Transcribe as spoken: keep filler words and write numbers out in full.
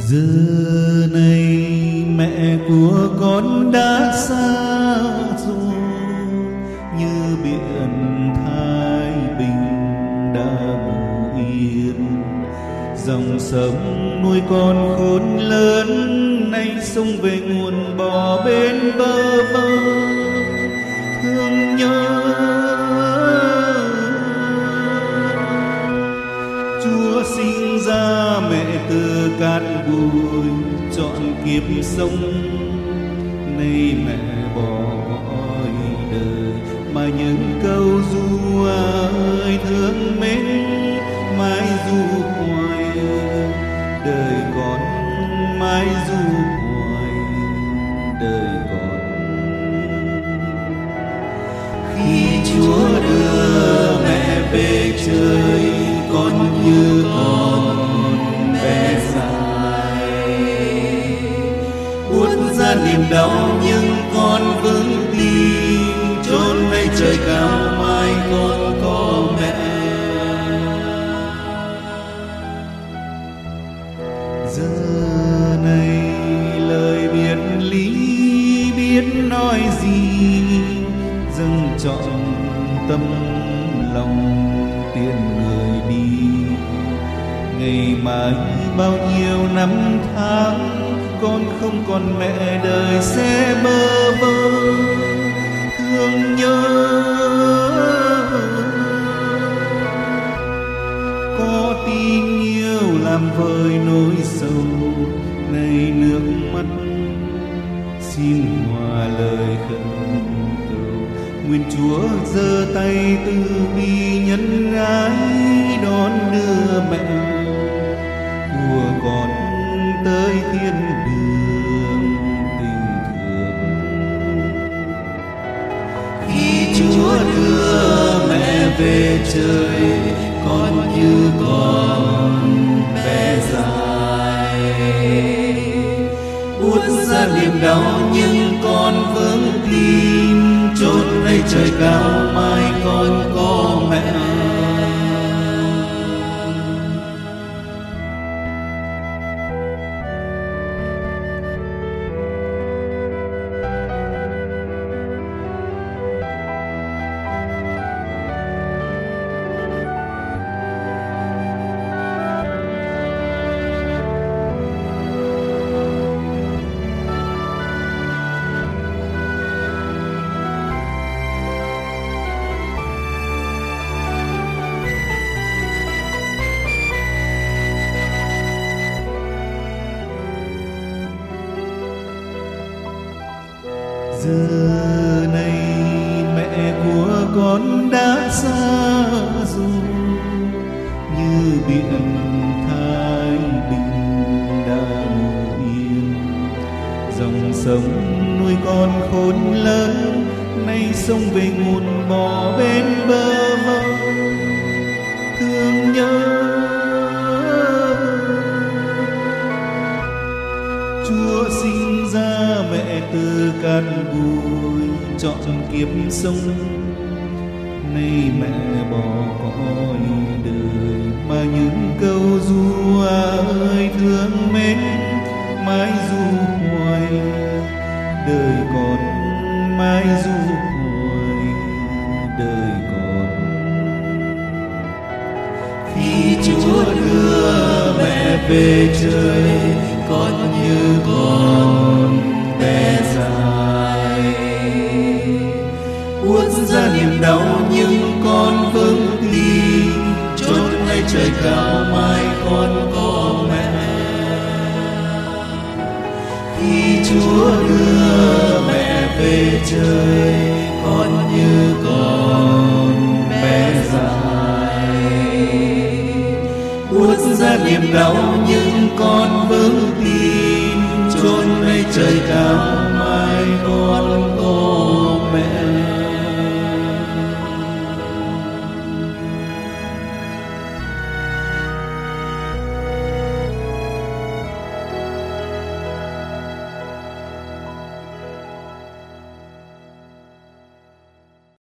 Giờ này mẹ của con đã xa rồi, như biển Thái Bình đã ngủ yên. Dòng sông nuôi con khôn lớn, nay sông về nguồn bỏ bên bờ vơ. Thương nhớ Chúa sinh ra mẹ từ cát bụi, chọn kiếp sống nay mẹ bỏ cõi đời. Mà những câu ru ơi thương mến mãi ru hoài, đời con mãi ru hoài, đời con. Khi Chúa đưa mẹ về trời, con như con bé dài, buốt ra niềm đau nhưng con vững tin, chốn nơi trời cao mai con có mẹ. Giờ này lời biệt ly biết nói gì, dâng trọn tâm lòng tiễn người đi. Ngày mai bao nhiêu năm tháng, con không còn mẹ đời sẽ bơ vơ. Thương nhớ có tình yêu làm vơi nỗi sầu, này nước mắt xin hòa lời khẩn cầu. Nguyện Chúa giơ tay từ bi nhân ái, đón đưa mẹ của con tới thiên đường tình thương. Khi Chúa đưa mẹ về trời, con như con bé dài, buốt ra niềm đau nhưng con vững tin, chốn nơi trời cao mai con có mẹ. Giờ này mẹ của con đã xa rồi, như biển Thái Bình đã ngủ yên. Dòng sông nuôi con khôn lớn, nay sông về nguồn bỏ bên bờ vơ. Thương nhớ Chúa sinh ra mẹ từ cát bụi, chọn kiếp sống nay mẹ bỏ cõi đời. Mà những câu ru ơi thương mến mãi ru hoài, đời con mãi ru hoài, đời con. Khi Chúa đưa mẹ về trời, con như con bé dài, buốt ra niềm đau nhưng con vững tin, chốn nơi trời cao mai con có mẹ. Khi Chúa đưa mẹ về trời, con như con bé dài, buốt ra niềm đau